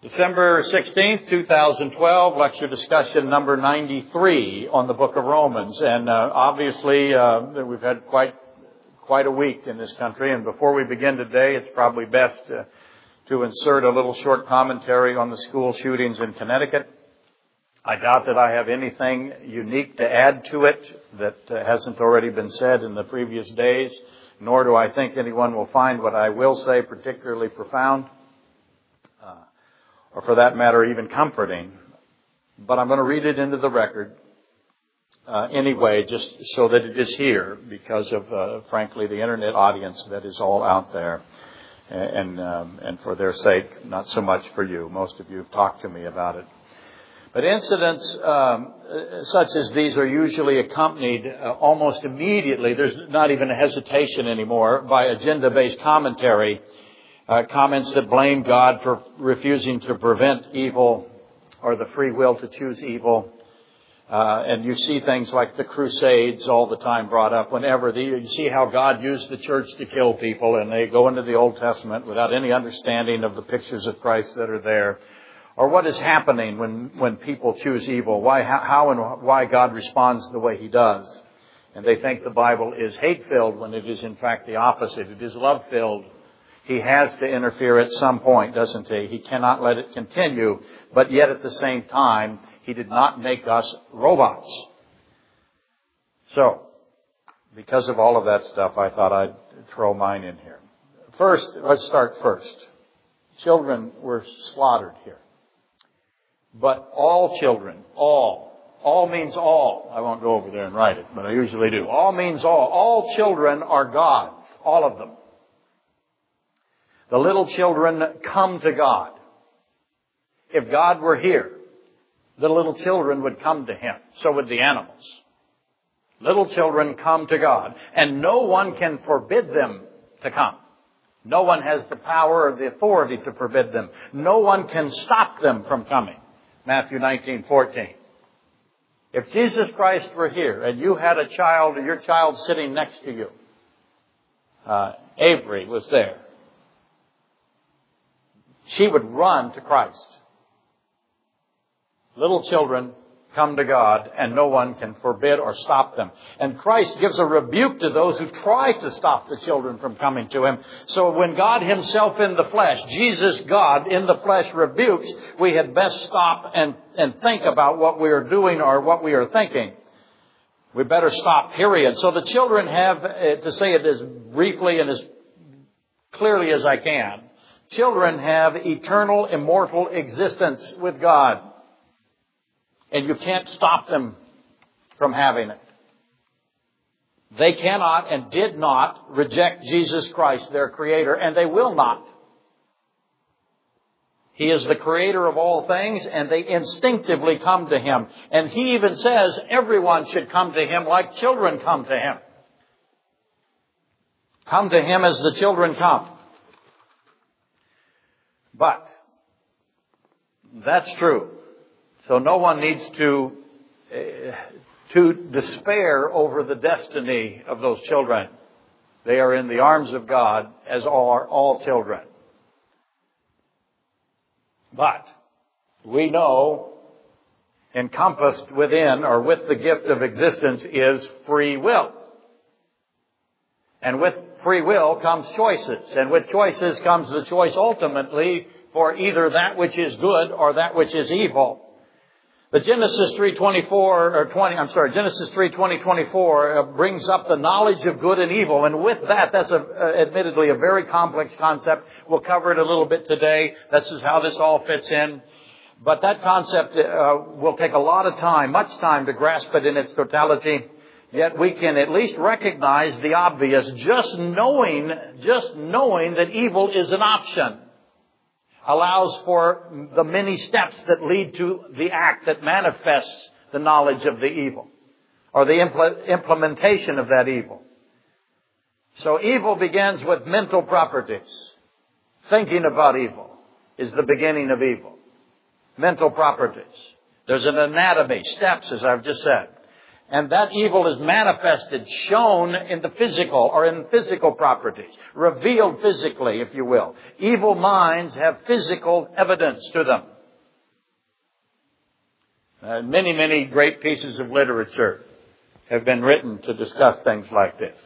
December 16th, 2012, lecture discussion number 93 on the book of Romans. And obviously, we've had quite a week in this country. And before we begin today, it's probably best to insert a little short commentary on the school shootings in Connecticut. I doubt that I have anything unique to add to it that hasn't already been said in the previous days, nor do I think anyone will find what I will say particularly profound. Or for that matter, even comforting. But I'm going to read it into the record anyway, just so that it is here, because of, frankly, the internet audience that is all out there. And for their sake, not so much for you. Most of you have talked to me about it. But incidents such as these are usually accompanied almost immediately, there's not even a hesitation anymore, by agenda-based commentary. Comments that blame God for refusing to prevent evil or the free will to choose evil. And you see things like the Crusades all the time brought up whenever. You see how God used the church to kill people, and they go into the Old Testament without any understanding of the pictures of Christ that are there. Or what is happening when people choose evil. How and why God responds the way He does. And they think the Bible is hate-filled when it is in fact the opposite. It is love-filled. He has to interfere at some point, doesn't he? He cannot let it continue. But yet at the same time, He did not make us robots. So, because of all of that stuff, I thought I'd throw mine in here. First, let's start first. Children were slaughtered here. But all children, all means all. I won't go over there and write it, but I usually do. All means all. All children are God's, all of them. The little children come to God. If God were here, the little children would come to Him. So would the animals. Little children come to God. And no one can forbid them to come. No one has the power or the authority to forbid them. No one can stop them from coming. Matthew 19:14. If Jesus Christ were here and you had a child, or your child sitting next to you, Avery was there, she would run to Christ. Little children come to God, and no one can forbid or stop them. And Christ gives a rebuke to those who try to stop the children from coming to Him. So when God Himself in the flesh, Jesus God in the flesh, rebukes, we had best stop and think about what we are doing or what we are thinking. We better stop, period. So the children have, to say it as briefly and as clearly as I can, children have eternal, immortal existence with God. And you can't stop them from having it. They cannot and did not reject Jesus Christ, their Creator, and they will not. He is the Creator of all things, and they instinctively come to Him. And He even says everyone should come to Him like children come to Him. Come to Him as the children come. But that's true. So no one needs to despair over the destiny of those children. They are in the arms of God, as are all children. But we know encompassed within or with the gift of existence is free will. And with free will comes choices. And with choices comes the choice ultimately for either that which is good or that which is evil. But Genesis 3:20-24 brings up the knowledge of good and evil. And with that, that's admittedly a very complex concept. We'll cover it a little bit today. This is how this all fits in. But that concept will take a lot of time, much time to grasp it in its totality. Yet we can at least recognize the obvious. Just knowing that evil is an option allows for the many steps that lead to the act that manifests the knowledge of the evil or the implementation of that evil. So evil begins with mental properties. Thinking about evil is the beginning of evil. Mental properties. There's an anatomy, steps, as I've just said. And that evil is manifested, shown in the physical or in physical properties, revealed physically, if you will. Evil minds have physical evidence to them. Many, many great pieces of literature have been written to discuss things like this.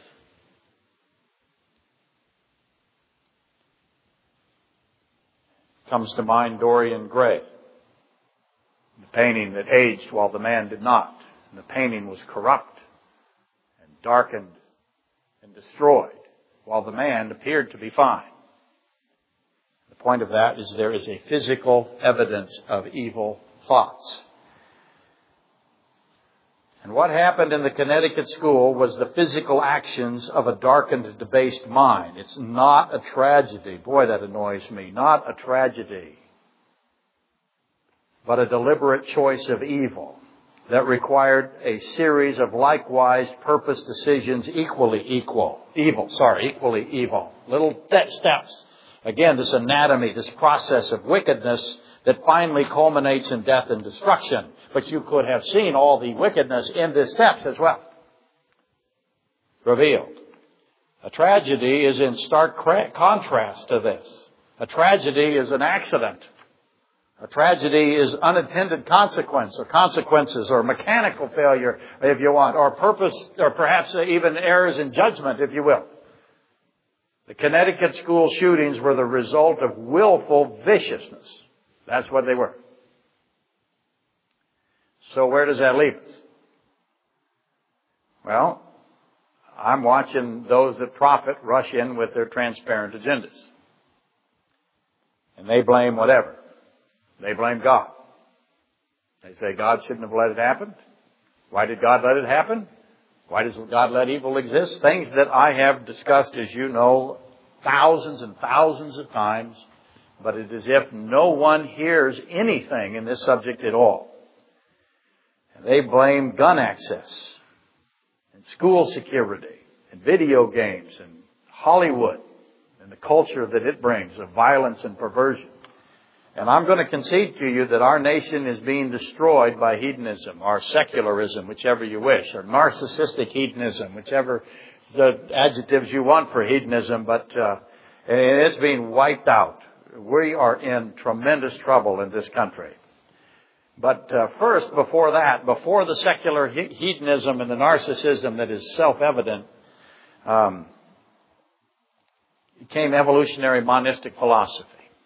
Comes to mind Dorian Gray, the painting that aged while the man did not. And the painting was corrupt and darkened and destroyed, while the man appeared to be fine. The point of that is there is a physical evidence of evil thoughts. And what happened in the Connecticut school was the physical actions of a darkened, debased mind. It's not a tragedy. Boy, that annoys me. Not a tragedy, but a deliberate choice of evil that required a series of likewise purpose decisions equally evil. Little steps. Again, this anatomy, this process of wickedness that finally culminates in death and destruction. But you could have seen all the wickedness in the steps as well. Revealed. A tragedy is in stark contrast to this. A tragedy is an accident. A tragedy is unintended consequence or consequences or mechanical failure, if you want, or purpose, or perhaps even errors in judgment, if you will. The Connecticut school shootings were the result of willful viciousness. That's what they were. So where does that leave us? Well, I'm watching those that profit rush in with their transparent agendas. And they blame whatever. They blame God. They say God shouldn't have let it happen. Why did God let it happen? Why does God let evil exist? Things that I have discussed, as you know, thousands and thousands of times. But it is as if no one hears anything in this subject at all. And they blame gun access, and school security, and video games, and Hollywood, and the culture that it brings of violence and perversion. And I'm going to concede to you that our nation is being destroyed by hedonism, or secularism, whichever you wish, or narcissistic hedonism, whichever the adjectives you want for hedonism, but it's being wiped out. We are in tremendous trouble in this country. But first, before that, before the secular hedonism and the narcissism that is self-evident, came evolutionary monistic philosophy.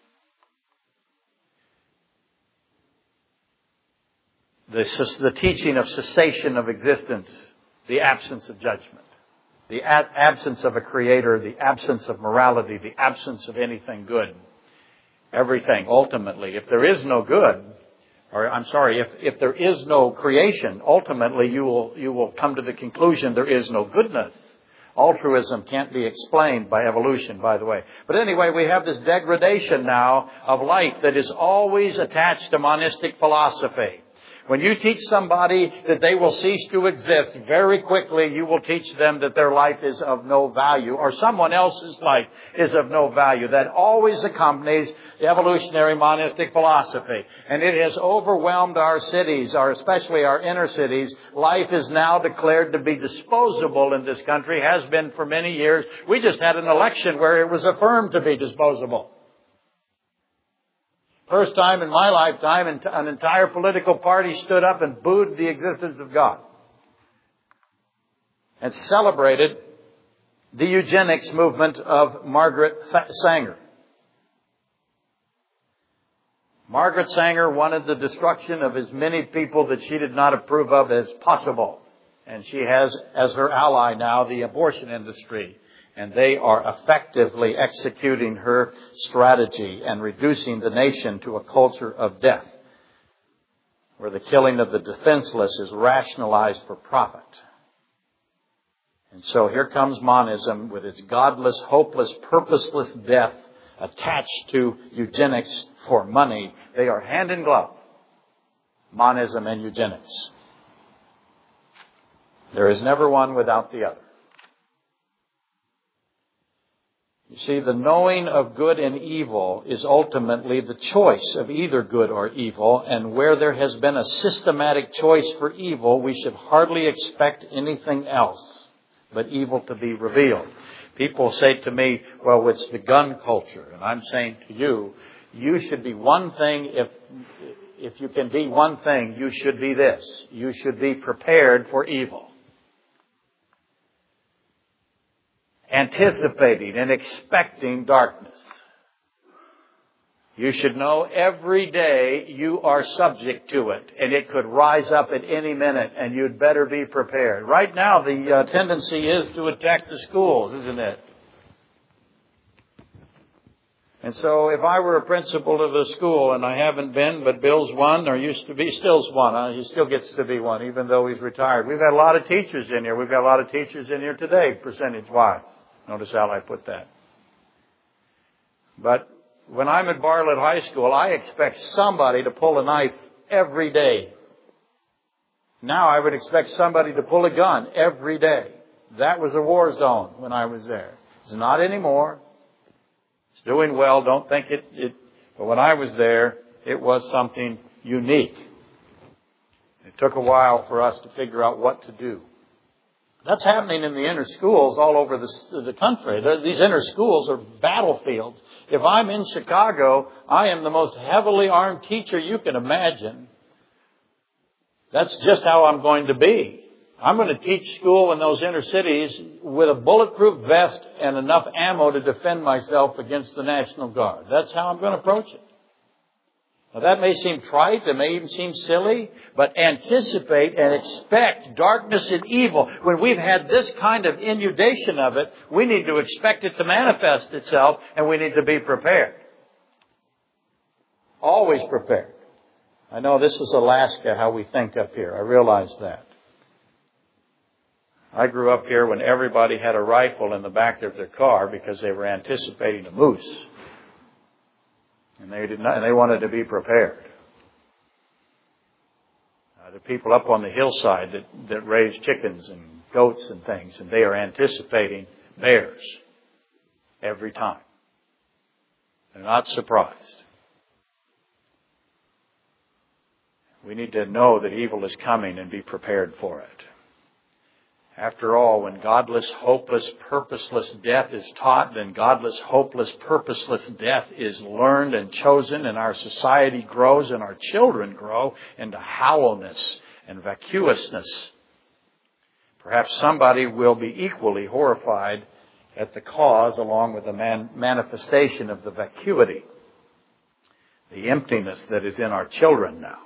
The teaching of cessation of existence, the absence of judgment, the absence of a creator, the absence of morality, the absence of anything good. Everything, ultimately, if there is no good, if there is no creation, ultimately you will come to the conclusion there is no goodness. Altruism can't be explained by evolution, by the way. But anyway, we have this degradation now of life that is always attached to monistic philosophy. When you teach somebody that they will cease to exist, very quickly you will teach them that their life is of no value, or someone else's life is of no value. That always accompanies the evolutionary monistic philosophy. And it has overwhelmed our cities, especially our inner cities. Life is now declared to be disposable in this country, has been for many years. We just had an election where it was affirmed to be disposable. First time in my lifetime, an entire political party stood up and booed the existence of God. And celebrated the eugenics movement of Margaret Sanger. Margaret Sanger wanted the destruction of as many people that she did not approve of as possible. And she has as her ally now the abortion industry. And they are effectively executing her strategy and reducing the nation to a culture of death, where the killing of the defenseless is rationalized for profit. And so here comes monism with its godless, hopeless, purposeless death attached to eugenics for money. They are hand in glove, monism and eugenics. There is never one without the other. You see, the knowing of good and evil is ultimately the choice of either good or evil, and where there has been a systematic choice for evil, we should hardly expect anything else but evil to be revealed. People say to me, well, it's the gun culture, and I'm saying to you, you should be one thing. If you can be one thing, you should be this. You should be prepared for evil. Anticipating and expecting darkness. You should know every day you are subject to it, and it could rise up at any minute, and you'd better be prepared. Right now, the tendency is to attack the schools, isn't it? And so if I were a principal of a school, and I haven't been, but Bill's one, or used to be, still's one. He still gets to be one, even though he's retired. We've got a lot of teachers in here. We've got a lot of teachers in here today, percentage-wise. Notice how I put that. But when I'm at Bartlett High School, I expect somebody to pull a knife every day. Now I would expect somebody to pull a gun every day. That was a war zone when I was there. It's not anymore. It's doing well. Don't think it. But when I was there, it was something unique. It took a while for us to figure out what to do. That's happening in the inner schools all over the country. These inner schools are battlefields. If I'm in Chicago, I am the most heavily armed teacher you can imagine. That's just how I'm going to be. I'm going to teach school in those inner cities with a bulletproof vest and enough ammo to defend myself against the National Guard. That's how I'm going to approach it. Now, that may seem trite, it may even seem silly, but anticipate and expect darkness and evil. When we've had this kind of inundation of it, we need to expect it to manifest itself, and we need to be prepared. Always prepared. I know this is Alaska, how we think up here. I realize that. I grew up here when everybody had a rifle in the back of their car because they were anticipating a moose. And they wanted to be prepared. The people up on the hillside that raise chickens and goats and things, and they are anticipating bears every time. They're not surprised. We need to know that evil is coming and be prepared for it. After all, when godless, hopeless, purposeless death is taught, then godless, hopeless, purposeless death is learned and chosen, and our society grows and our children grow into hollowness and vacuousness. Perhaps somebody will be equally horrified at the cause along with the manifestation of the vacuity, the emptiness that is in our children now.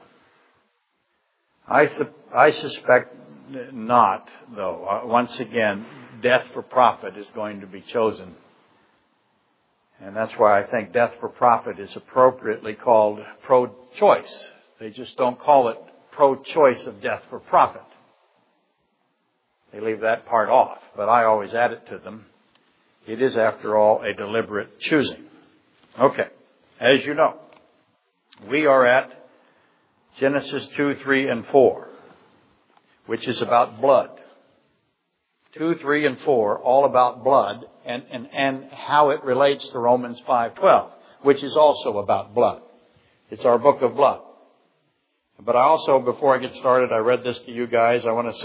I suspect not, though. Once again, death for profit is going to be chosen. And that's why I think death for profit is appropriately called pro-choice. They just don't call it pro-choice of death for profit. They leave that part off, but I always add it to them. It is, after all, a deliberate choosing. Okay, as you know, we are at Genesis 2, 3, and 4. Which is about blood. 2, 3, and 4, all about blood and how it relates to Romans 5:12, which is also about blood. It's our book of blood. But I also, before I get started, I read this to you guys. I want to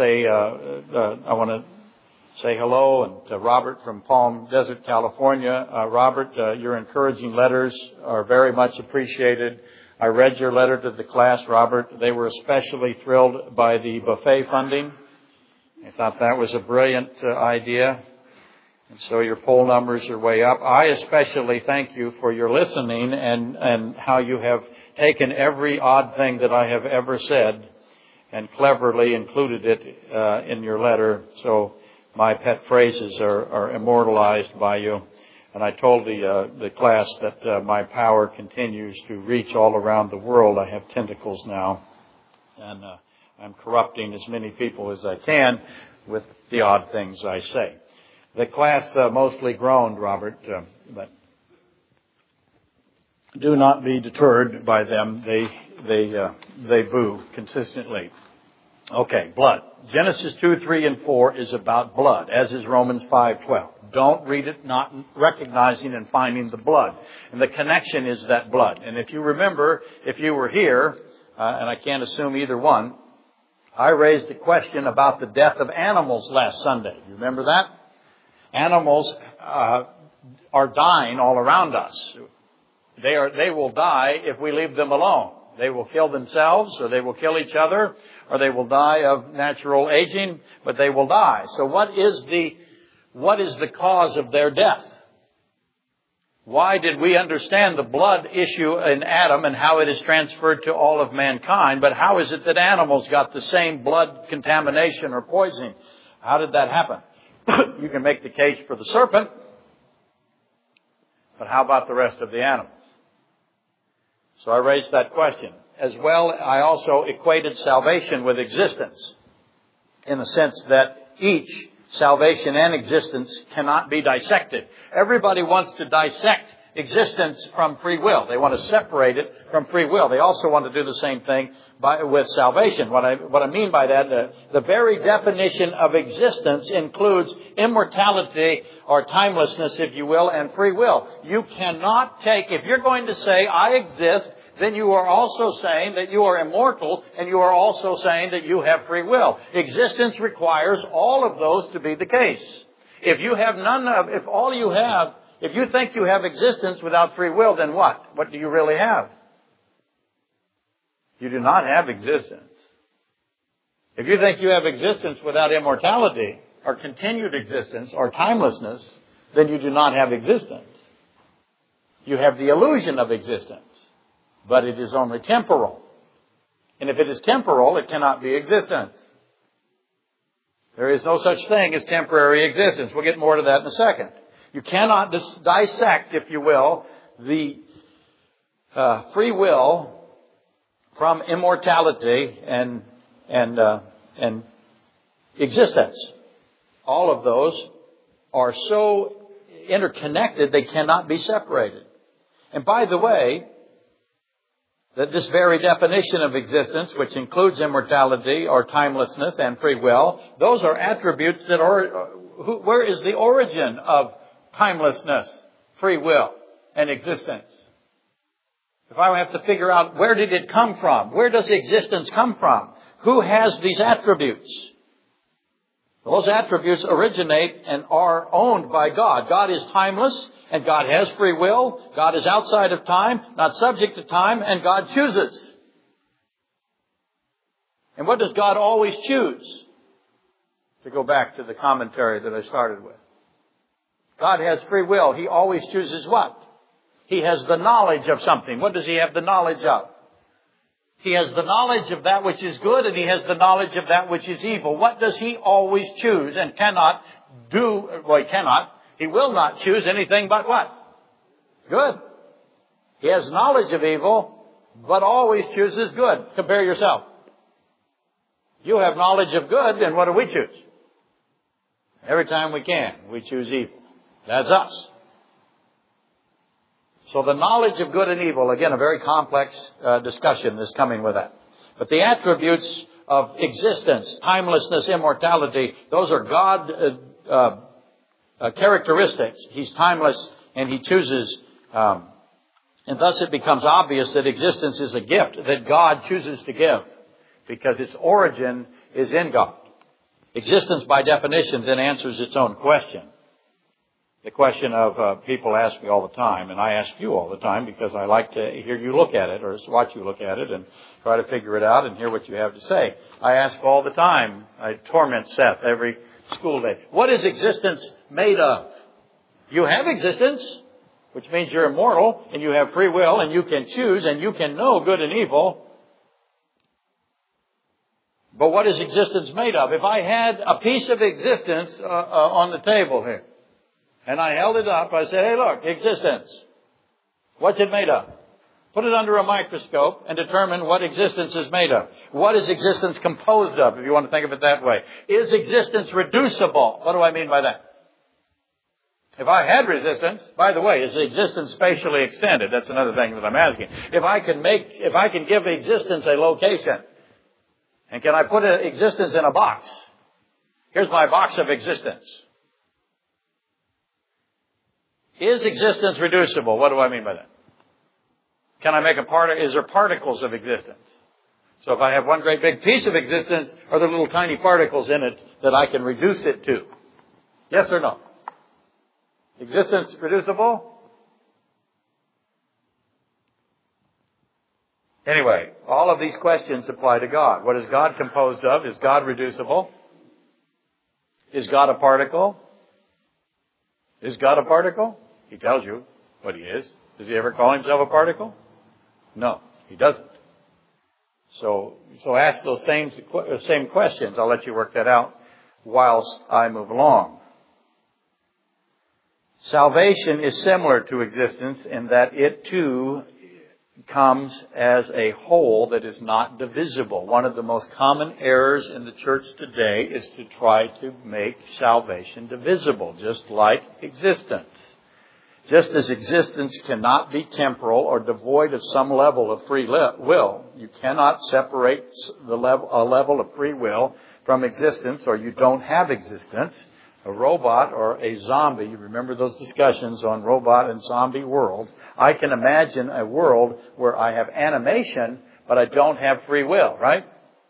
say hello and to Robert from Palm Desert, California. Robert, your encouraging letters are very much appreciated. I read your letter to the class, Robert. They were especially thrilled by the buffet funding. I thought that was a brilliant idea. And so your poll numbers are way up. I especially thank you for your listening and how you have taken every odd thing that I have ever said and cleverly included it in your letter. So my pet phrases are immortalized by you. And I told the class that my power continues to reach all around the world. I have tentacles now. And I'm corrupting as many people as I can with the odd things I say. The class mostly groaned, Robert, but do not be deterred by them. They boo consistently. Okay, blood. Genesis 2, 3, and 4 is about blood, as is Romans 5:12. Don't read it not recognizing and finding the blood. And the connection is that blood. And if you remember, if you were here, and I can't assume either one, I raised a question about the death of animals last Sunday. You remember that? Animals are dying all around us. They will die if we leave them alone. They will kill themselves, or they will kill each other, or they will die of natural aging, but they will die. So what is the cause of their death? Why did we understand the blood issue in Adam and how it is transferred to all of mankind? But how is it that animals got the same blood contamination or poisoning? How did that happen? You can make the case for the serpent, but how about the rest of the animals? So I raised that question. As well, I also equated salvation with existence, in the sense that each salvation and existence cannot be dissected. Everybody wants to dissect existence from free will. They want to separate it from free will. They also want to do the same thing with salvation. What I mean by that, the very definition of existence includes immortality or timelessness, if you will, and free will. You cannot take, if you're going to say, I exist, then you are also saying that you are immortal, and you are also saying that you have free will. Existence requires all of those to be the case. If you have if you think you have existence without free will, then what? What do you really have? You do not have existence. If you think you have existence without immortality, or continued existence, or timelessness, then you do not have existence. You have the illusion of existence, but it is only temporal. And if it is temporal, it cannot be existence. There is no such thing as temporary existence. We'll get more to that in a second. You cannot dissect, if you will, the free will from immortality and existence. All of those are so interconnected they cannot be separated. And by the way, that this very definition of existence, which includes immortality or timelessness and free will, those are attributes that are, where is the origin of timelessness, free will, and existence? If I have to figure out where did it come from, where does existence come from? Who has these attributes? Those attributes originate and are owned by God. God is timeless and God has free will. God is outside of time, not subject to time, and God chooses. And what does God always choose? To go back to the commentary that I started with. God has free will. He always chooses what? He has the knowledge of something. What does He have the knowledge of? He has the knowledge of that which is good, and He has the knowledge of that which is evil. What does He always choose and cannot do? Well, He cannot. He will not choose anything but what? Good. He has knowledge of evil, but always chooses good. Compare yourself. You have knowledge of good, and what do we choose? Every time we can, we choose evil. That's us. So the knowledge of good and evil, again, a very complex discussion is coming with that. But the attributes of existence, timelessness, immortality, those are God characteristics. He's timeless and He chooses. And thus it becomes obvious that existence is a gift that God chooses to give because its origin is in God. Existence, by definition, then answers its own question. The question of people ask me all the time, and I ask you all the time because I like to hear you look at it or watch you look at it and try to figure it out and hear what you have to say. I ask all the time. I torment Seth every school day. What is existence made of? You have existence, which means you're immortal and you have free will and you can choose and you can know good and evil. But what is existence made of? If I had a piece of existence on the table here, and I held it up, I said, hey, look, existence. What's it made of? Put it under a microscope and determine what existence is made of. What is existence composed of, if you want to think of it that way? Is existence reducible? What do I mean by that? If I had resistance, by the way, is existence spatially extended? That's another thing that I'm asking. If I can give existence a location, And can I put existence in a box? Here's my box of existence. Is existence reducible? What do I mean by that? Can I make is there particles of existence? So if I have one great big piece of existence, are there little tiny particles in it that I can reduce it to? Yes or no? Existence reducible? Anyway, all of these questions apply to God. What is God composed of? Is God reducible? Is God a particle? Is God a particle? He tells you what he is. Does he ever call himself a particle? No, he doesn't. So ask those same questions. I'll let you work that out whilst I move along. Salvation is similar to existence in that it too comes as a whole that is not divisible. One of the most common errors in the church today is to try to make salvation divisible, just like existence. Just as existence cannot be temporal or devoid of some level of free will, you cannot separate a level of free will from existence, or you don't have existence. A robot or a zombie, you remember those discussions on robot and zombie worlds. I can imagine a world where I have animation, but I don't have free will, right?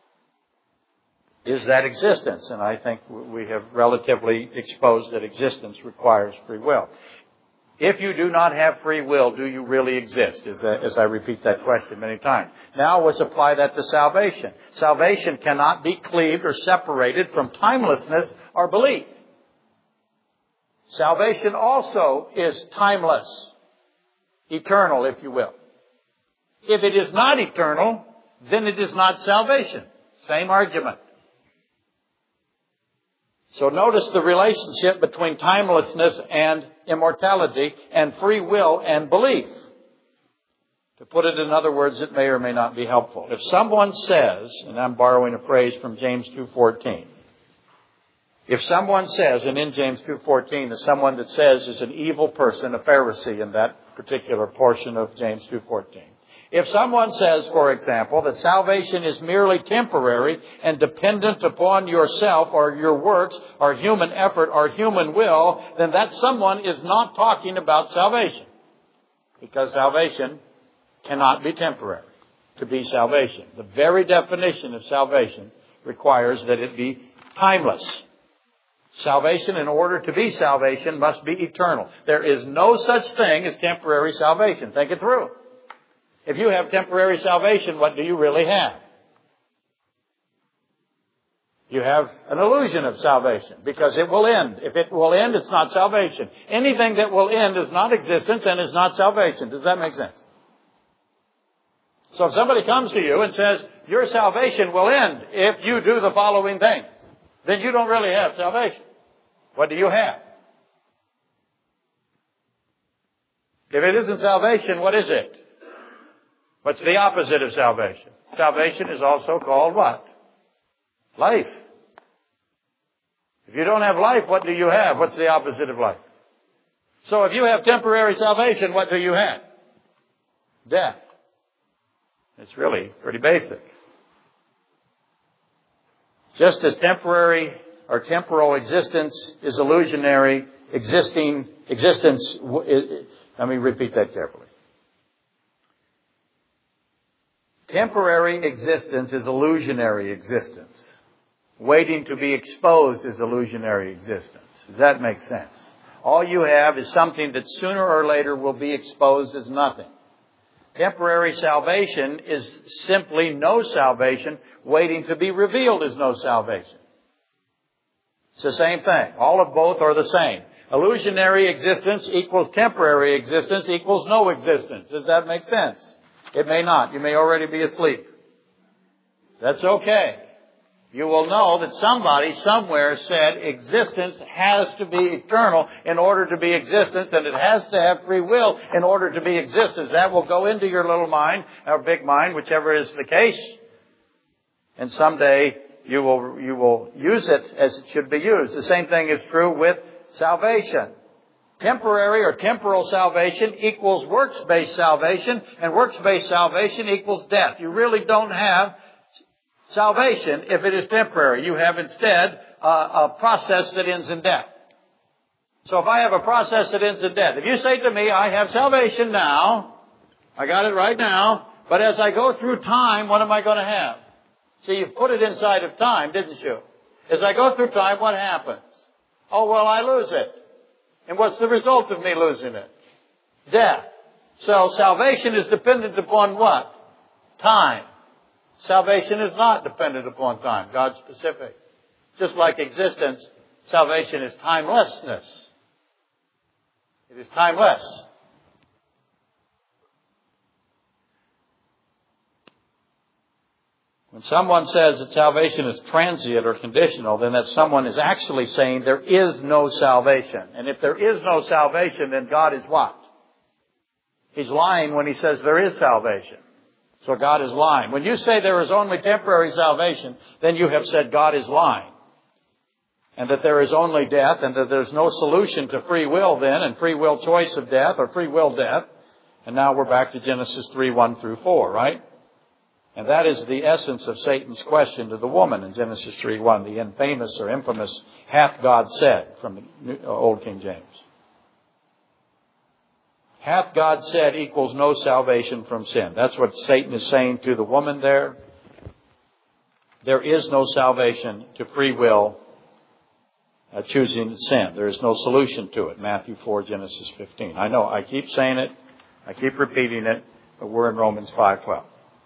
Is that existence? And I think we have relatively exposed that existence requires free will. If you do not have free will, do you really exist? As I repeat that question many times. Now let's apply that to salvation. Salvation cannot be cleaved or separated from timelessness or belief. Salvation also is timeless, eternal, if you will. If it is not eternal, then it is not salvation. Same argument. So notice the relationship between timelessness and immortality and free will and belief. To put it in other words that may or may not be helpful. If someone says, and I'm borrowing a phrase from James 2:14, if someone says, and in James 2:14, is someone that says is an evil person, a Pharisee in that particular portion of James 2:14. If someone says, for example, that salvation is merely temporary and dependent upon yourself or your works or human effort or human will, then that someone is not talking about salvation. Because salvation cannot be temporary to be salvation. The very definition of salvation requires that it be timeless. Salvation, in order to be salvation, must be eternal. There is no such thing as temporary salvation. Think it through. If you have temporary salvation, what do you really have? You have an illusion of salvation because it will end. If it will end, it's not salvation. Anything that will end is not existence and is not salvation. Does that make sense? So if somebody comes to you and says, your salvation will end if you do the following things, then you don't really have salvation. What do you have? If it isn't salvation, what is it? What's the opposite of salvation? Salvation is also called what? Life. If you don't have life, what do you have? What's the opposite of life? So if you have temporary salvation, what do you have? Death. It's really pretty basic. Just as temporary or temporal existence is illusionary, let me repeat that carefully. Temporary existence is illusionary existence. Waiting to be exposed is illusionary existence. Does that make sense? All you have is something that sooner or later will be exposed as nothing. Temporary salvation is simply no salvation. Waiting to be revealed is no salvation. It's the same thing. All of both are the same. Illusionary existence equals temporary existence equals no existence. Does that make sense? It may not. You may already be asleep. That's okay. You will know that somebody somewhere said existence has to be eternal in order to be existence, and it has to have free will in order to be existence. That will go into your little mind, or big mind, whichever is the case. And someday you will use it as it should be used. The same thing is true with salvation. Temporary or temporal salvation equals works-based salvation, and works-based salvation equals death. You really don't have salvation if it is temporary. You have instead a process that ends in death. So if I have a process that ends in death, if you say to me, I have salvation now, I got it right now, but as I go through time, what am I going to have? See, you put it inside of time, didn't you? As I go through time, what happens? Oh, well, I lose it. And what's the result of me losing it? Death. So salvation is dependent upon what? Time. Salvation is not dependent upon time. God's specific. Just like existence, salvation is timelessness. It is timeless. When someone says that salvation is transient or conditional, then that someone is actually saying there is no salvation. And if there is no salvation, then God is what? He's lying when He says there is salvation. So God is lying. When you say there is only temporary salvation, then you have said God is lying. And that there is only death, and that there's no solution to free will then, and free will choice of death, or free will death. And now we're back to Genesis 3:1 through 4, right? And that is the essence of Satan's question to the woman in Genesis 3:1, the infamous or infamous, hath God said, from the Old King James. Hath God said equals no salvation from sin. That's what Satan is saying to the woman there. There is no salvation to free will choosing sin. There is no solution to it. Matthew 4, Genesis 15. I know, I keep saying it, I keep repeating it, but we're in Romans 5:12.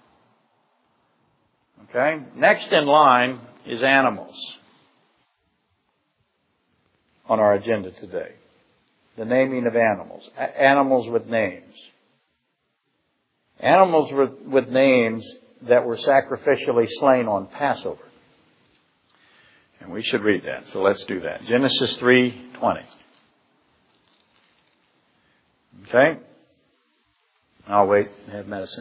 Okay? Next in line is animals on our agenda today. The naming of animals. Animals with names. Animals with names that were sacrificially slain on Passover. And we should read that. So let's do that. Genesis 3:20. Okay? I'll wait and have medicine.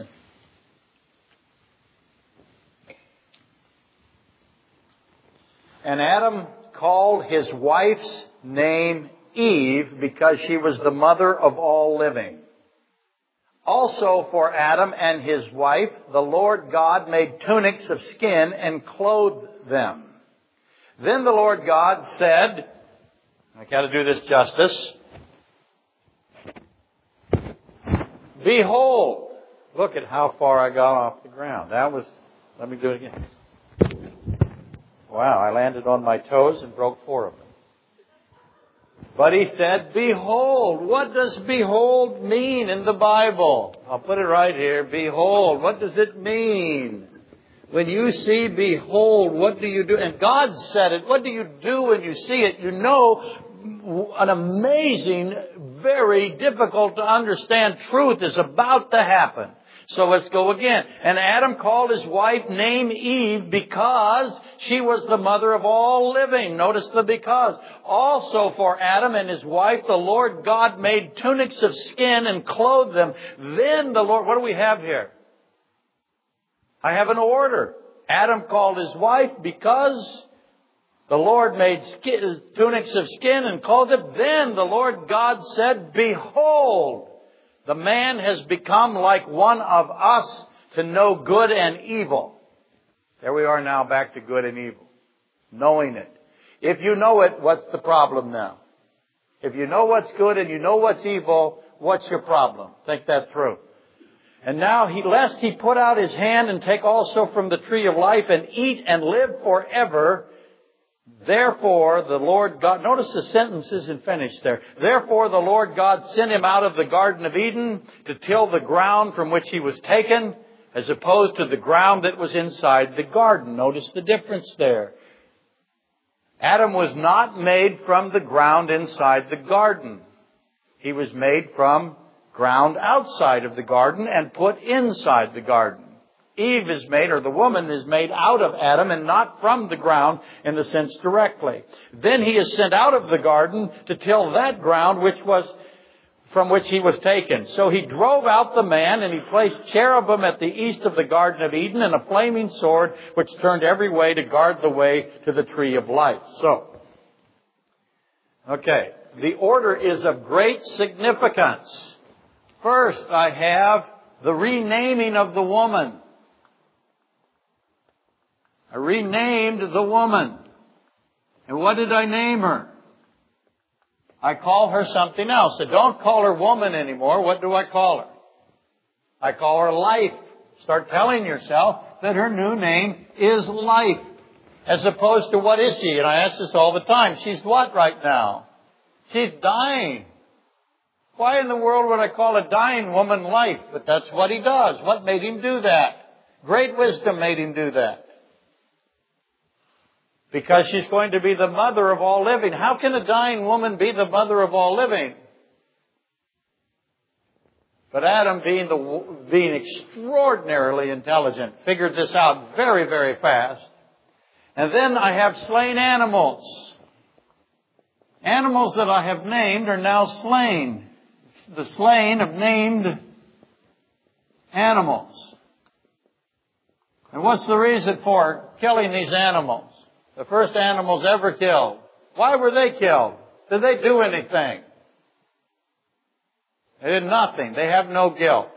And Adam called his wife's name Eve because she was the mother of all living. Also for Adam and his wife, the Lord God made tunics of skin and clothed them. Then the Lord God said, I got to do this justice. Behold, look at how far I got off the ground. Let me do it again. Wow, I landed on my toes and broke 4 of them. But He said, behold. What does behold mean in the Bible? I'll put it right here. Behold. What does it mean? When you see behold, what do you do? And God said it. What do you do when you see it? You know an amazing, very difficult to understand truth is about to happen. So let's go again. And Adam called his wife name Eve because she was the mother of all living. Notice the because. Also for Adam and his wife, the Lord God made tunics of skin and clothed them. Then the Lord, what do we have here? I have an order. Adam called his wife because the Lord made tunics of skin and clothed them. Then the Lord God said, behold, the man has become like one of us to know good and evil. There we are now, back to good and evil. Knowing it. If you know it, what's the problem now? If you know what's good and you know what's evil, what's your problem? Think that through. And now, lest he put out his hand and take also from the tree of life and eat and live forever, therefore the Lord God, notice the sentence isn't finished there. Therefore the Lord God sent him out of the Garden of Eden to till the ground from which he was taken, as opposed to the ground that was inside the garden. Notice the difference there. Adam was not made from the ground inside the garden. He was made from ground outside of the garden and put inside the garden. Eve is made, or the woman is made out of Adam and not from the ground in the sense directly. Then he is sent out of the garden to till that ground from which he was taken. So he drove out the man, and he placed cherubim at the east of the Garden of Eden and a flaming sword which turned every way to guard the way to the tree of life. So, okay, the order is of great significance. First, I have the renaming of the woman. I renamed the woman. And what did I name her? I call her something else. I don't call her woman anymore. What do I call her? I call her life. Start telling yourself that her new name is life. As opposed to what is she? And I ask this all the time. She's what right now? She's dying. Why in the world would I call a dying woman life? But that's what He does. What made Him do that? Great wisdom made Him do that. Because she's going to be the mother of all living. How can a dying woman be the mother of all living? But Adam, being extraordinarily intelligent, figured this out very, very fast. And then I have slain animals. Animals that I have named are now slain. The slain of named animals. And what's the reason for killing these animals? The first animals ever killed. Why were they killed? Did they do anything? They did nothing. They have no guilt.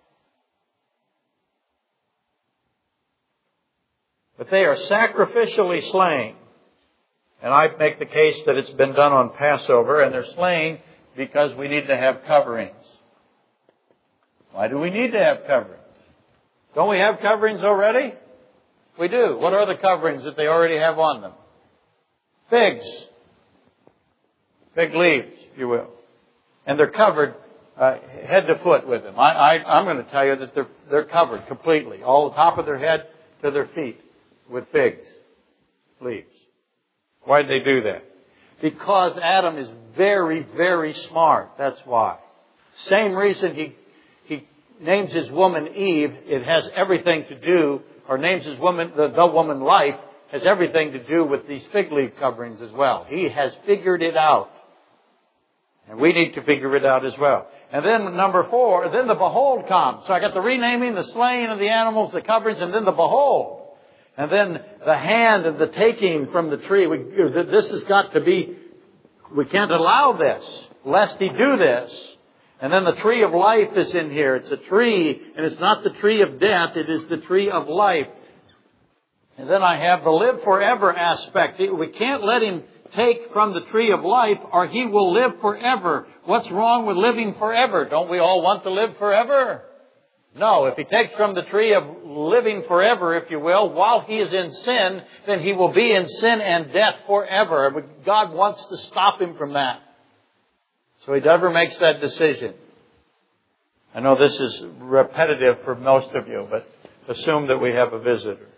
But they are sacrificially slain. And I make the case that it's been done on Passover, and they're slain because we need to have coverings. Why do we need to have coverings? Don't we have coverings already? We do. What are the coverings that they already have on them? Figs. Fig leaves, if you will. And they're covered head to foot with them. I'm going to tell you that they're covered completely, all the top of their head to their feet, with figs leaves. Why did they do that? Because Adam is very, very smart. That's why. Same reason he names his woman Eve. It has everything to do, or names his woman, the woman life, has everything to do with these fig leaf coverings as well. He has figured it out. And we need to figure it out as well. And then number 4, then the behold comes. So I got the renaming, the slaying of the animals, the coverings, and then the behold. And then the hand of the taking from the tree. This has got to be, we can't allow this, lest He do this. And then the tree of life is in here. It's a tree, and it's not the tree of death, it is the tree of life. And then I have the live forever aspect. We can't let Him take from the tree of life, or He will live forever. What's wrong with living forever? Don't we all want to live forever? No, if He takes from the tree of living forever, if you will, while He is in sin, then He will be in sin and death forever. But God wants to stop Him from that. So He never makes that decision. I know this is repetitive for most of you, but assume that we have a visitor.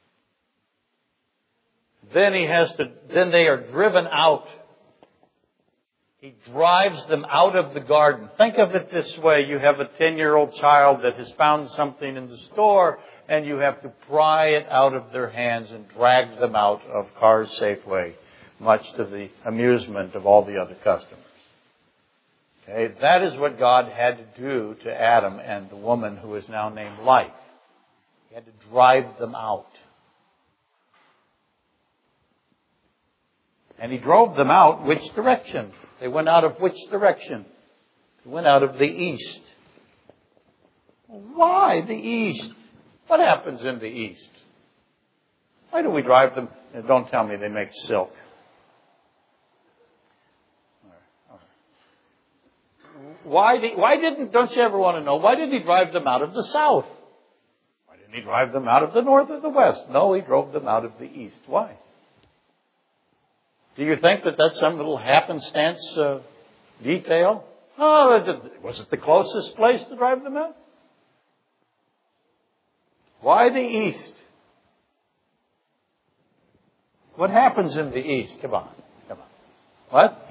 Then they are driven out. He drives them out of the garden. Think of it this way. You have a 10-year-old child that has found something in the store, and you have to pry it out of their hands and drag them out of Carr's Safeway, much to the amusement of all the other customers. Okay, that is what God had to do to Adam and the woman who is now named Life. He had to drive them out. And He drove them out which direction? They went out of which direction? They went out of the east. Why the east? What happens in the east? Why do we drive them? Don't tell me they make silk. Don't you ever want to know, why did He drive them out of the south? Why didn't He drive them out of the north or the west? No, He drove them out of the east. Why? Do you think that that's some little happenstance detail? Oh, was it the closest place to drive them out? Why the east? What happens in the east? Come on. What?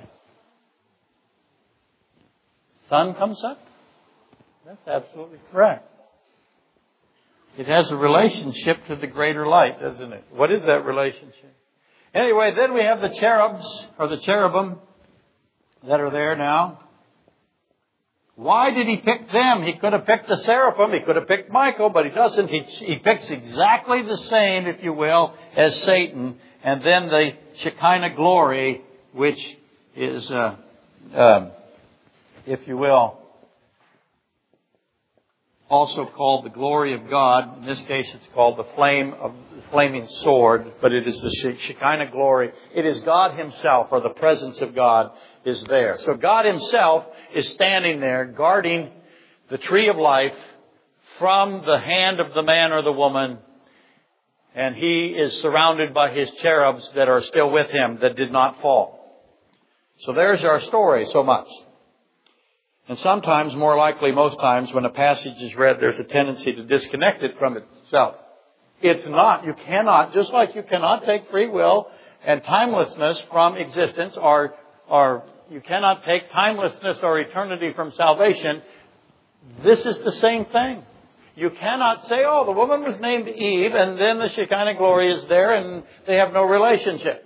Sun comes up? That's absolutely correct. It has a relationship to the greater light, doesn't it? What is that relationship? Anyway, then we have the cherubs, or the cherubim, that are there now. Why did He pick them? He could have picked the seraphim, He could have picked Michael, but He doesn't. He picks exactly the same, if you will, as Satan. And then the Shekinah glory, which is, if you will, also called the glory of God. In this case, it's called the flaming sword, but it is the Shekinah glory. It is God Himself, or the presence of God is there. So God Himself is standing there guarding the tree of life from the hand of the man or the woman, and He is surrounded by His cherubs that are still with Him that did not fall. So there's our story so much. And sometimes, more likely most times, when a passage is read, there's a tendency to disconnect it from itself. It's not. You cannot, just like you cannot take free will and timelessness from existence, or you cannot take timelessness or eternity from salvation. This is the same thing. You cannot say, oh, the woman was named Eve, and then the Shekinah glory is there, and they have no relationship.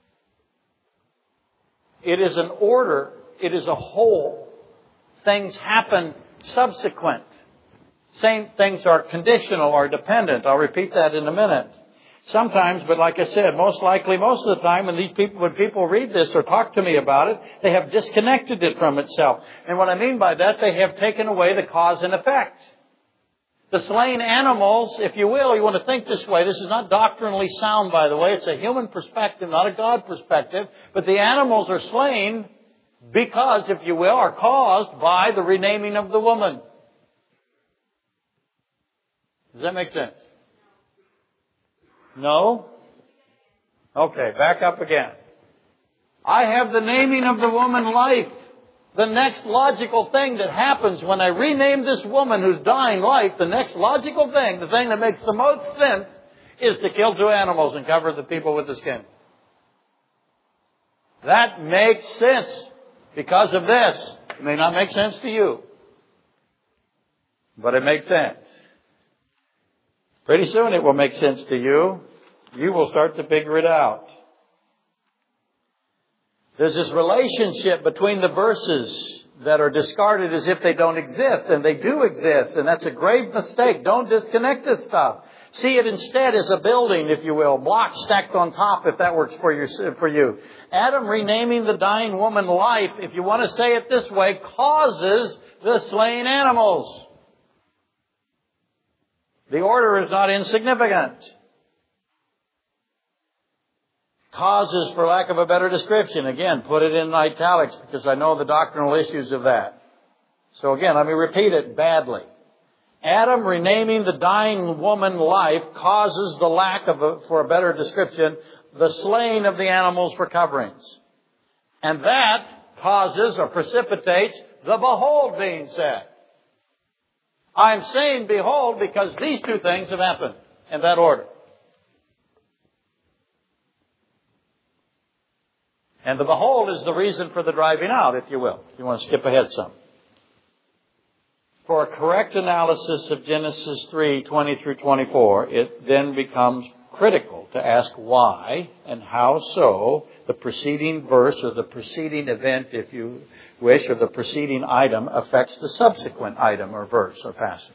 It is an order. It is a whole. Things happen subsequent. Same things are conditional or dependent. I'll repeat that in a minute. Sometimes, but like I said, most likely, most of the time, when people read this or talk to me about it, they have disconnected it from itself. And what I mean by that, they have taken away the cause and effect. The slain animals, if you will, you want to think this way. This is not doctrinally sound, by the way. It's a human perspective, not a God perspective. But the animals are slain because, if you will, are caused by the renaming of the woman. Does that make sense? No? Okay, back up again. I have the naming of the woman life. The next logical thing that happens when I rename this woman who's dying life, the next logical thing, the thing that makes the most sense, is to kill two animals and cover the people with the skin. That makes sense because of this. It may not make sense to you, but it makes sense. Pretty soon it will make sense to you. You will start to figure it out. There's this relationship between the verses that are discarded as if they don't exist, and they do exist, and that's a grave mistake. Don't disconnect this stuff. See it instead as a building, if you will, blocks stacked on top, if that works for you. Adam renaming the dying woman life, if you want to say it this way, causes the slain animals. The order is not insignificant. Causes, for lack of a better description. Again, put it in italics because I know the doctrinal issues of that. So again, let me repeat it badly. Adam renaming the dying woman life causes the lack of, for a better description, the slaying of the animals for coverings. And that causes or precipitates the behold being said. I'm saying behold because these two things have happened in that order. And the behold is the reason for the driving out, if you will. If you want to skip ahead some. For a correct analysis of Genesis 3:20 through 24, it then becomes critical to ask why and how so the preceding verse or the preceding event, if you wish, or the preceding item affects the subsequent item or verse or passage.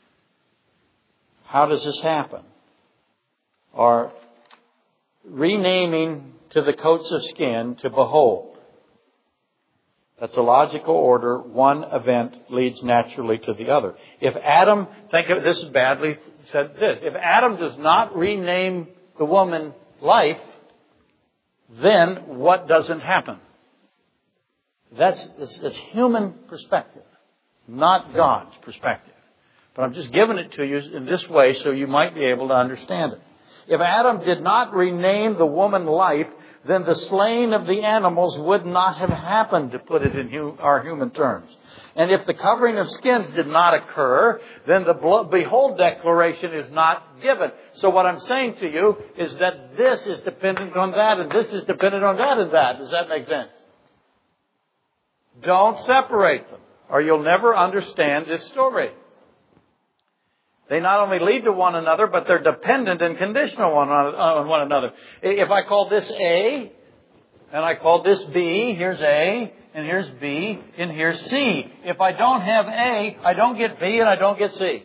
How does this happen? Or renaming to the coats of skin to behold. That's a logical order. One event leads naturally to the other. If Adam, think of this is badly said this, if Adam does not rename the woman life, then what doesn't happen? That's human perspective, not God's perspective. But I'm just giving it to you in this way so you might be able to understand it. If Adam did not rename the woman life, then the slaying of the animals would not have happened, to put it in our human terms. And if the covering of skins did not occur, then the behold declaration is not given. So what I'm saying to you is that this is dependent on that, and this is dependent on that and that. Does that make sense? Don't separate them, or you'll never understand this story. They not only lead to one another, but they're dependent and conditional on one another. If I call this A, and I call this B, here's A, and here's B, and here's C. If I don't have A, I don't get B, and I don't get C.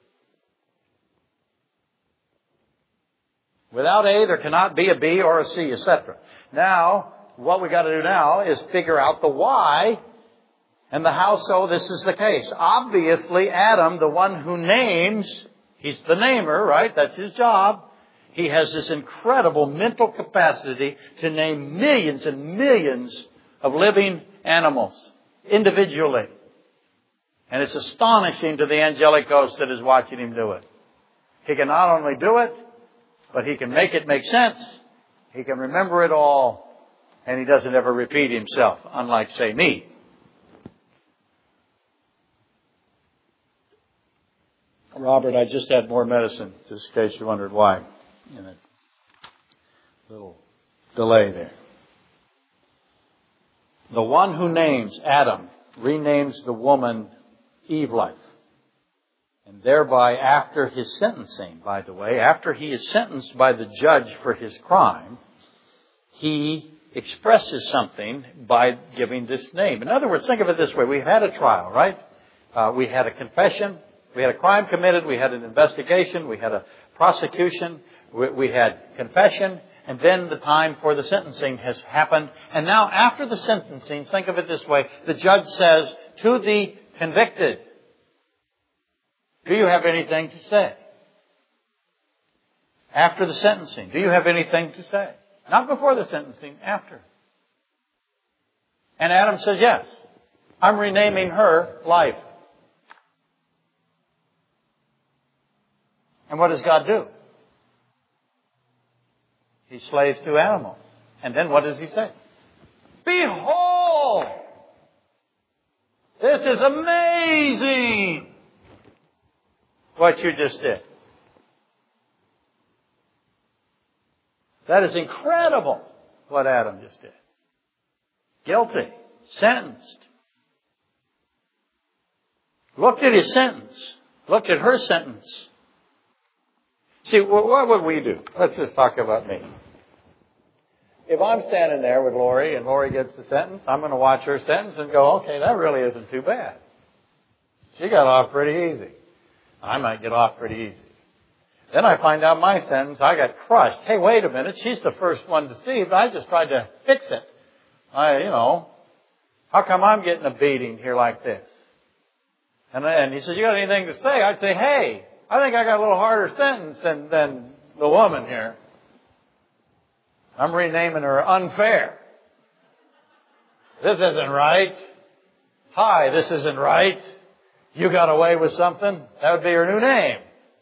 Without A, there cannot be a B or a C, etc. Now, what we got to do now is figure out the why And the how so this is the case? Obviously, Adam, the one who names, he's the namer, right? That's his job. He has this incredible mental capacity to name millions and millions of living animals individually. And it's astonishing to the angelic host that is watching him do it. He can not only do it, but he can make it make sense. He can remember it all. And he doesn't ever repeat himself, unlike, say, me. Robert, I just had more medicine, just in case you wondered why. In a little delay there. The one who names Adam renames the woman Eve-like. And thereby, after his sentencing, by the way, after he is sentenced by the judge for his crime, he expresses something by giving this name. In other words, think of it this way. We had a trial, right? We had a confession. We had a crime committed. We had an investigation. We had a prosecution. We had confession. And then the time for the sentencing has happened. And now after the sentencing, think of it this way. The judge says to the convicted, do you have anything to say? After the sentencing, do you have anything to say? Not before the sentencing, after. And Adam says, yes. I'm renaming her life. And what does God do? He slays 2 animals. And then what does he say? Behold! This is amazing! What you just did. That is incredible what Adam just did. Guilty. Sentenced. Looked at his sentence. Looked at her sentence. See, what would we do? Let's just talk about me. If I'm standing there with Lori and Lori gets the sentence, I'm going to watch her sentence and go, okay, that really isn't too bad. She got off pretty easy. I might get off pretty easy. Then I find out my sentence, I got crushed. Hey, wait a minute, she's the first one deceived. I just tried to fix it. How come I'm getting a beating here like this? And he said, you got anything to say? I'd say, hey, I think I got a little harder sentence than the woman here. I'm renaming her unfair. This isn't right. Hi, this isn't right. You got away with something? That would be her new name.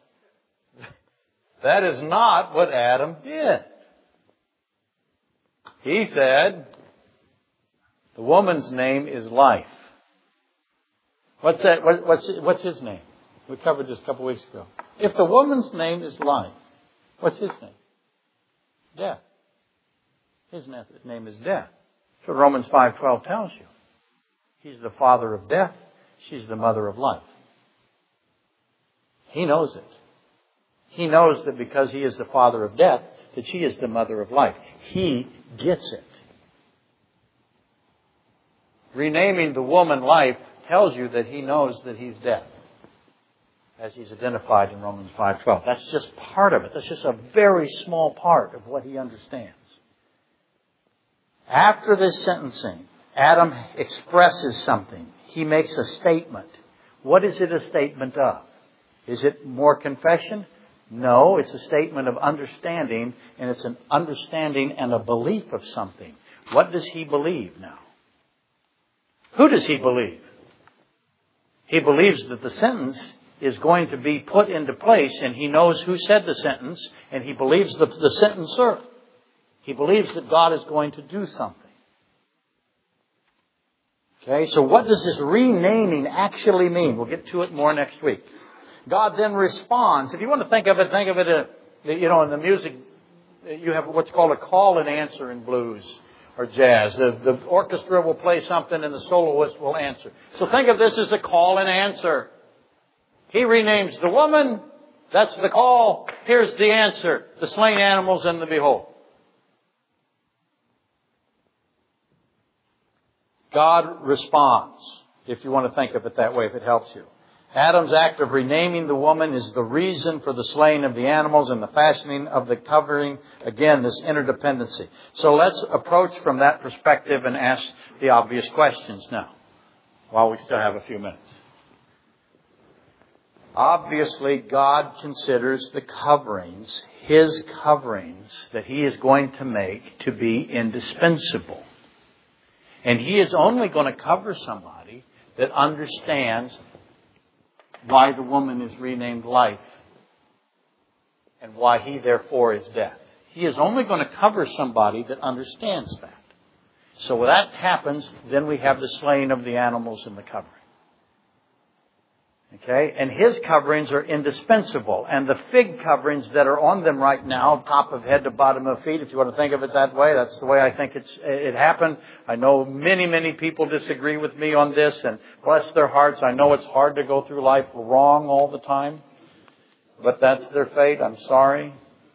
That is not what Adam did. He said, the woman's name is life. What's that? What's his name? We covered this a couple weeks ago. If the woman's name is life, what's his name? Death. His name is death. That's what Romans 5:12 tells you. He's the father of death. She's the mother of life. He knows it. He knows that because he is the father of death, that she is the mother of life. He gets it. Renaming the woman life tells you that he knows that he's death, as he's identified in Romans 5:12. That's just part of it. That's just a very small part of what he understands. After this sentencing, Adam expresses something. He makes a statement. What is it a statement of? Is it more confession? No, it's a statement of understanding, and it's an understanding and a belief of something. What does he believe now? Who does he believe? He believes that the sentence is going to be put into place, and he knows who said the sentence, and he believes the sentencer. He believes that God is going to do something. Okay, so what does this renaming actually mean? We'll get to it more next week. God then responds. If you want to think of it, in the music, you have what's called a call and answer in blues or jazz. The orchestra will play something and the soloist will answer. So think of this as a call and answer. He renames the woman. That's the call. Here's the answer. The slain animals and the behold. God responds, if you want to think of it that way, if it helps you. Adam's act of renaming the woman is the reason for the slaying of the animals and the fashioning of the covering. Again, this interdependency. So let's approach from that perspective and ask the obvious questions now. while we still have a few minutes. Obviously, God considers the coverings, His coverings that He is going to make, to be indispensable. And He is only going to cover somebody that understands why the woman is renamed life and why he therefore is death. He is only going to cover somebody that understands that. So when that happens, then we have the slaying of the animals in the covering. Okay? And His coverings are indispensable. And the fig coverings that are on them right now, top of head to bottom of feet, if you want to think of it that way, that's the way I think it happened. I know many people disagree with me on this, and bless their hearts, I know it's hard to go through life wrong all the time. But that's their fate. I'm sorry.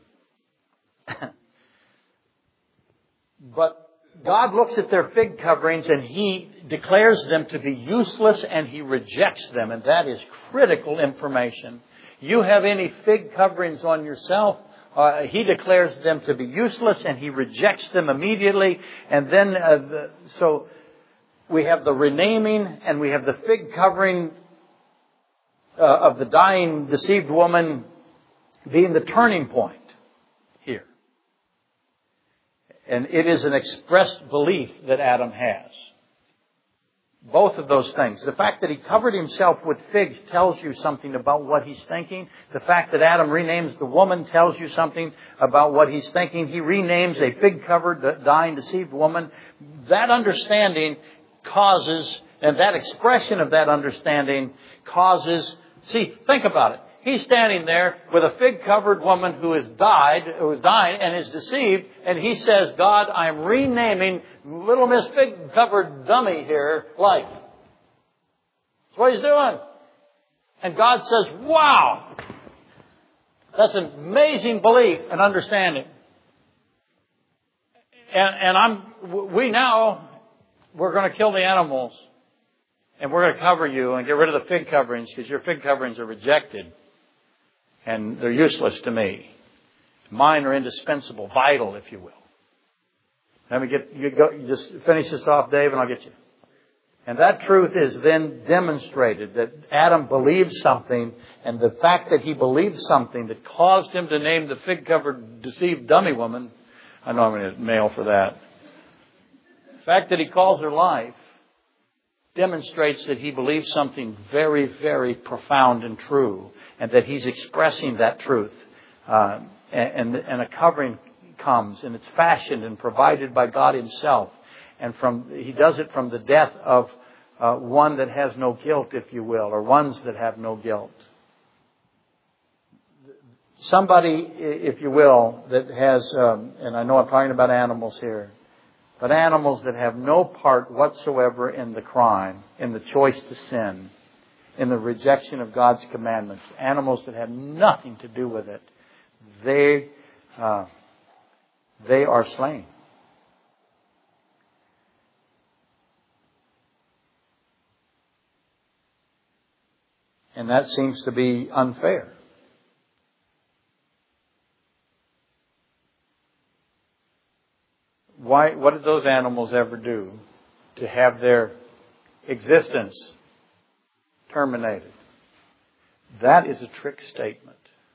But God looks at their fig coverings and He declares them to be useless and He rejects them. And that is critical information. You have any fig coverings on yourself, He declares them to be useless and He rejects them immediately. And then, so we have the renaming and we have the fig covering of the dying, deceived woman being the turning point here. And it is an expressed belief that Adam has. Both of those things. The fact that he covered himself with figs tells you something about what he's thinking. The fact that Adam renames the woman tells you something about what he's thinking. He renames a fig-covered, dying, deceived woman. That understanding causes, and that expression of that understanding causes... See, think about it. He's standing there with a fig-covered woman who is dying and is deceived, and he says, God, I'm renaming little Miss Fig-covered dummy here life. That's what he's doing. And God says, wow, that's an amazing belief and understanding. And we're going to kill the animals. And we're going to cover you and get rid of the fig coverings because your fig coverings are rejected. And they're useless to me. Mine are indispensable, vital, if you will. Let me just finish this off, Dave, and I'll get you. And that truth is then demonstrated that Adam believed something, and the fact that he believed something that caused him to name the fig-covered, deceived dummy woman, I know I'm going to mail for that. The fact that he calls her life demonstrates that he believes something very, very profound and true, and that he's expressing that truth. And a covering comes, and it's fashioned and provided by God Himself. And He does it from the death of one that has no guilt, if you will, or ones that have no guilt. Somebody, if you will, that has, and I know I'm talking about animals here, but animals that have no part whatsoever in the crime, in the choice to sin, in the rejection of God's commandments, animals that have nothing to do with it, they are slain. And that seems to be unfair. What did those animals ever do to have their existence terminated? That is a trick statement.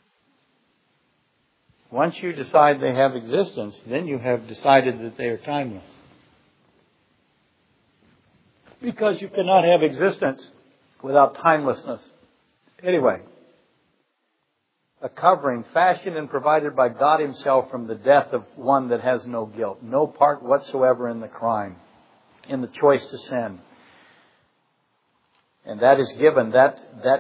Once you decide they have existence, then you have decided that they are timeless. Because you cannot have existence without timelessness. Anyway, a covering fashioned and provided by God Himself from the death of one that has no guilt, no part whatsoever in the crime, in the choice to sin. And that is given, that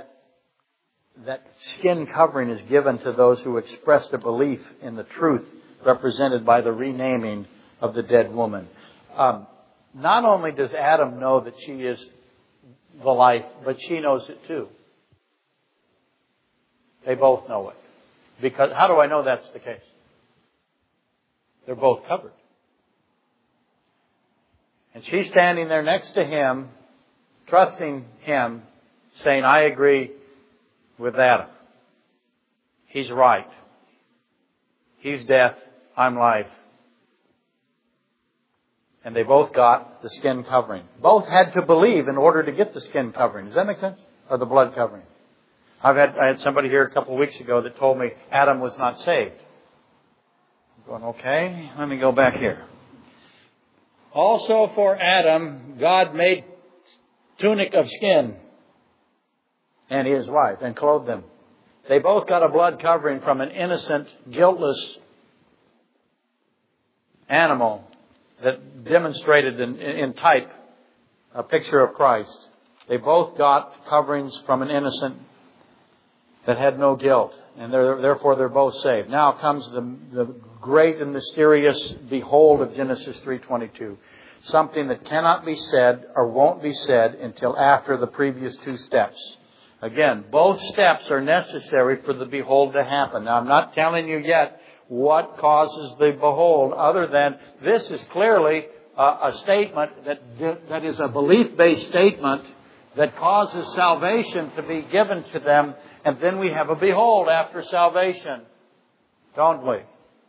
skin covering is given to those who express a belief in the truth represented by the renaming of the dead woman. Not only does Adam know that she is the life, but she knows it too. They both know it. Because how do I know that's the case? They're both covered. And she's standing there next to him, trusting him, saying, I agree with Adam. He's right. He's death. I'm life. And they both got the skin covering. Both had to believe in order to get the skin covering. Does that make sense? Or the blood covering. I had somebody here a couple of weeks ago that told me Adam was not saved. I'm going, okay, let me go back here. Also for Adam, God made tunic of skin and his wife and clothed them. They both got a blood covering from an innocent, guiltless animal that demonstrated in type a picture of Christ. They both got coverings from an innocent that had no guilt, and therefore they're both saved. Now comes the great and mysterious behold of Genesis 3:22. Something that cannot be said or won't be said until after the previous two steps. Again, both steps are necessary for the behold to happen. Now, I'm not telling you yet what causes the behold, other than this is clearly a statement that is a belief-based statement that causes salvation to be given to them, and then we have a behold after salvation, don't we?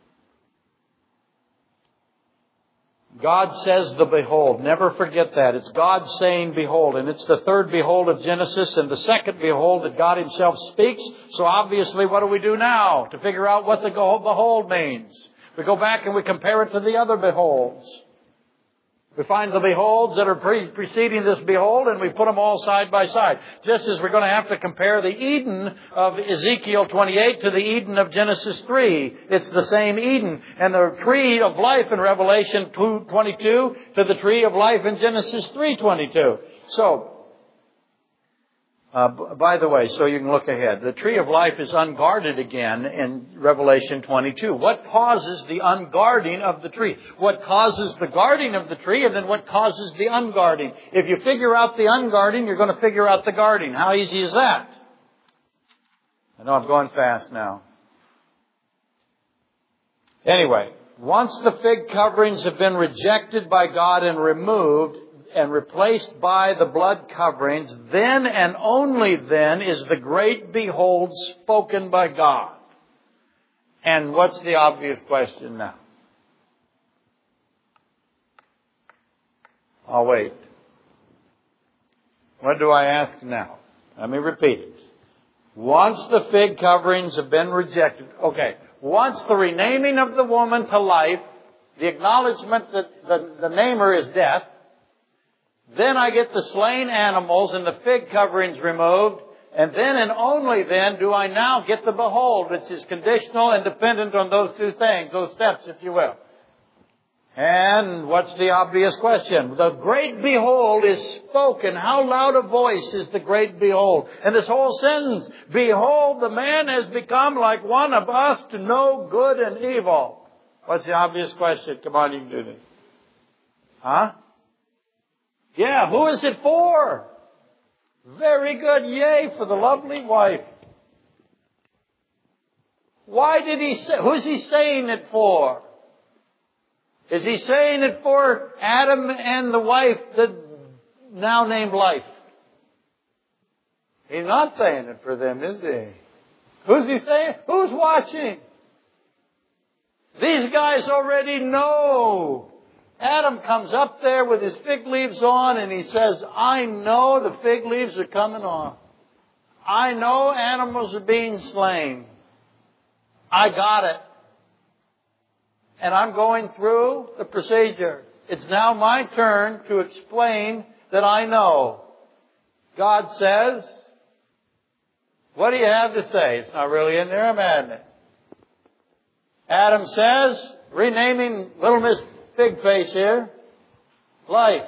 God says the behold. Never forget that. It's God saying behold. And it's the third behold of Genesis and the second behold that God Himself speaks. So obviously, what do we do now to figure out what the behold means? We go back and we compare it to the other beholds. We find the beholds that are preceding this behold, and we put them all side by side. Just as we're going to have to compare the Eden of Ezekiel 28 to the Eden of Genesis 3. It's the same Eden. And the tree of life in Revelation 2:22 to the tree of life in Genesis 3:22. So, by the way, so you can look ahead. The tree of life is unguarded again in Revelation 22. What causes the unguarding of the tree? What causes the guarding of the tree, and then what causes the unguarding? If you figure out the unguarding, you're going to figure out the guarding. How easy is that? I know I'm going fast now. Anyway, once the fig coverings have been rejected by God and removed, and replaced by the blood coverings, then and only then is the great behold spoken by God. And what's the obvious question now? I'll wait. What do I ask now? Let me repeat it. Once the fig coverings have been rejected, once the renaming of the woman to life, the acknowledgement that the namer is death, then I get the slain animals and the fig coverings removed. And then and only then do I now get the behold, which is conditional and dependent on those two things, those steps, if you will. And what's the obvious question? The great behold is spoken. How loud a voice is the great behold? And this whole sentence, behold, the man has become like one of us to know good and evil. What's the obvious question? Come on, you can do this. Huh? Yeah, who is it for? Very good, yea, for the lovely wife. Why did he say, who's he saying it for? Is he saying it for Adam and the wife that now named life? He's not saying it for them, is he? Who's he saying? Who's watching? These guys already know. Adam comes up there with his fig leaves on and he says, I know the fig leaves are coming off. I know animals are being slain. I got it. And I'm going through the procedure. It's now my turn to explain that I know. God says, what do you have to say? It's not really in there, I'm adding it. Adam says, renaming little Miss Big face here, life.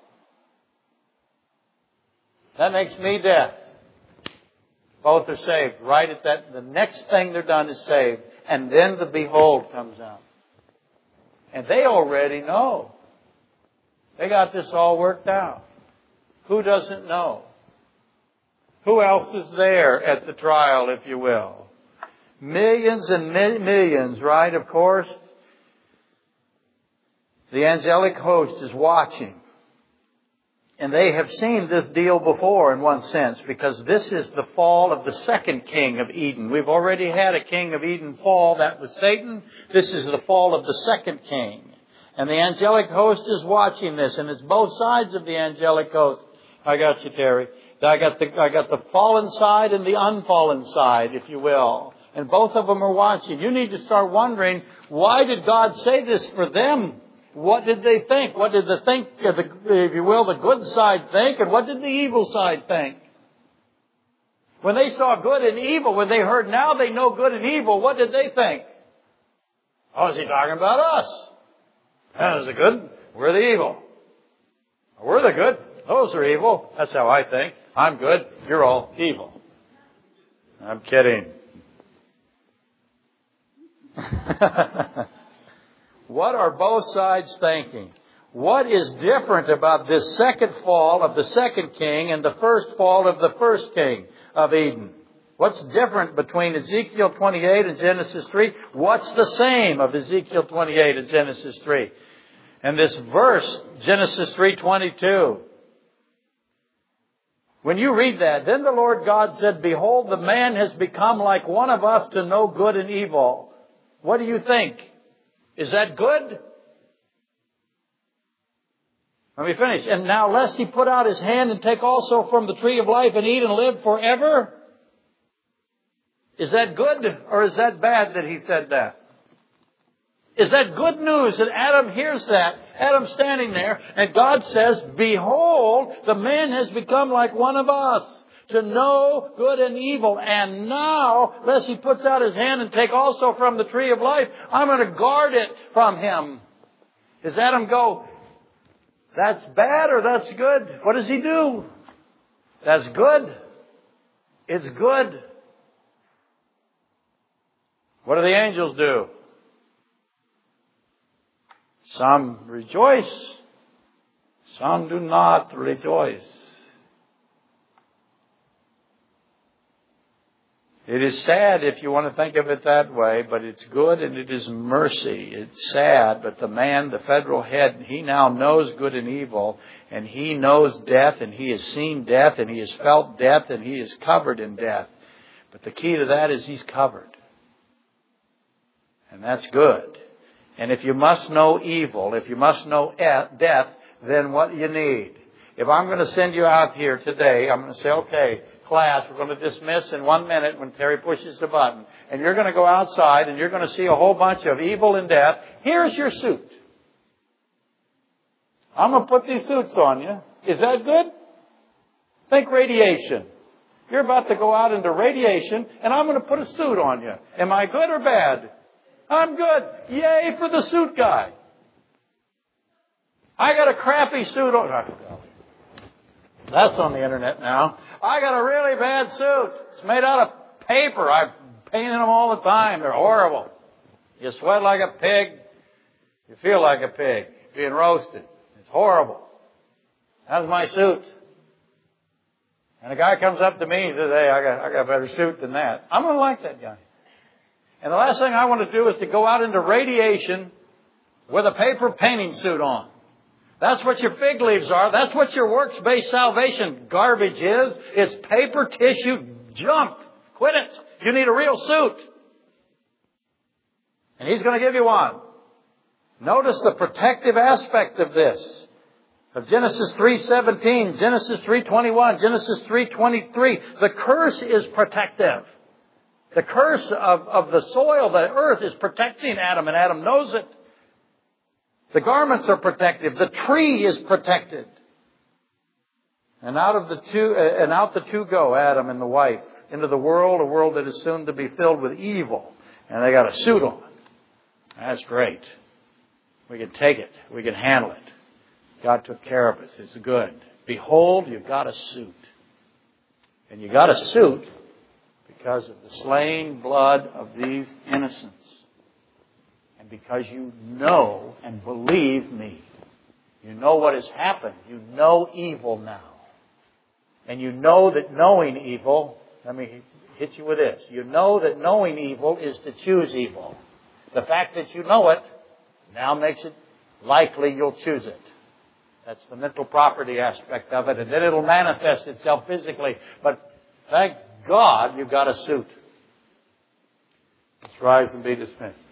That makes me death. Both are saved. Right at that, the next thing they're done is saved. And then the behold comes out. And they already know. They got this all worked out. Who doesn't know? Who else is there at the trial, if you will? Millions and millions, right? Of course. The angelic host is watching. And they have seen this deal before in one sense, because this is the fall of the second king of Eden. We've already had a king of Eden fall. That was Satan. This is the fall of the second king. And the angelic host is watching this, and it's both sides of the angelic host. I got you, Terry. I got the fallen side and the unfallen side, if you will. And both of them are watching. You need to start wondering, why did God say this for them? What did they think? What did the think, if you will, the good side think? And what did the evil side think? When they saw good and evil, when they heard now they know good and evil, what did they think? Oh, is he talking about us? That is the good. We're the evil. We're the good. Those are evil. That's how I think. I'm good. You're all evil. I'm kidding. What are both sides thinking? What is different about this second fall of the second king and the first fall of the first king of Eden? What's different between Ezekiel 28 and Genesis 3? What's the same of Ezekiel 28 and Genesis 3? And this verse, Genesis 3:22. When you read that, then the Lord God said, behold, the man has become like one of us to know good and evil. What do you think? Is that good? Let me finish. And now lest he put out his hand and take also from the tree of life and eat and live forever. Is that good or is that bad that he said that? Is that good news that Adam hears that? Adam's standing there and God says, behold, the man has become like one of us to know good and evil. And now, lest he puts out his hand and take also from the tree of life, I'm going to guard it from him. Does Adam go, that's bad or that's good? What does he do? That's good. It's good. What do the angels do? Some rejoice. Some do not rejoice. It is sad if you want to think of it that way, but it's good and it is mercy. It's sad, but the man, the federal head, he now knows good and evil, and he knows death, and he has seen death, and he has felt death, and he is covered in death. But the key to that is he's covered. And that's good. And if you must know evil, if you must know death, then what do you need? If I'm going to send you out here today, I'm going to say, okay, class, we're going to dismiss in 1 minute when Terry pushes the button. And you're going to go outside and you're going to see a whole bunch of evil and death. Here's your suit. I'm going to put these suits on you. Is that good? Think radiation. You're about to go out into radiation and I'm going to put a suit on you. Am I good or bad? I'm good. Yay for the suit guy. I got a crappy suit on. That's on the internet now. I got a really bad suit. It's made out of paper. I've painted them all the time. They're horrible. You sweat like a pig. You feel like a pig being roasted. It's horrible. That's my suit. And a guy comes up to me and says, hey, I got a better suit than that. I'm going to like that guy. And the last thing I want to do is to go out into radiation with a paper painting suit on. That's what your fig leaves are. That's what your works-based salvation garbage is. It's paper tissue junk. Quit it. You need a real suit. And he's going to give you one. Notice the protective aspect of this. Of Genesis 3:17, Genesis 3:21, Genesis 3:23. The curse is protective. The curse of the soil, the earth, is protecting Adam, and Adam knows it. The garments are protective. The tree is protected. And out the two go, Adam and the wife, into the world, a world that is soon to be filled with evil. And they got a suit on. That's great. We can take it. We can handle it. God took care of us. It's good. Behold, you've got a suit. And you got a suit because of the slain blood of these innocents. And because you know and believe me. You know what has happened. You know evil now. And you know that knowing evil, let me hit you with this. You know that knowing evil is to choose evil. The fact that you know it now makes it likely you'll choose it. That's the mental property aspect of it. And then it'll manifest itself physically. But thank God you've got a suit. Let's rise and be dismissed.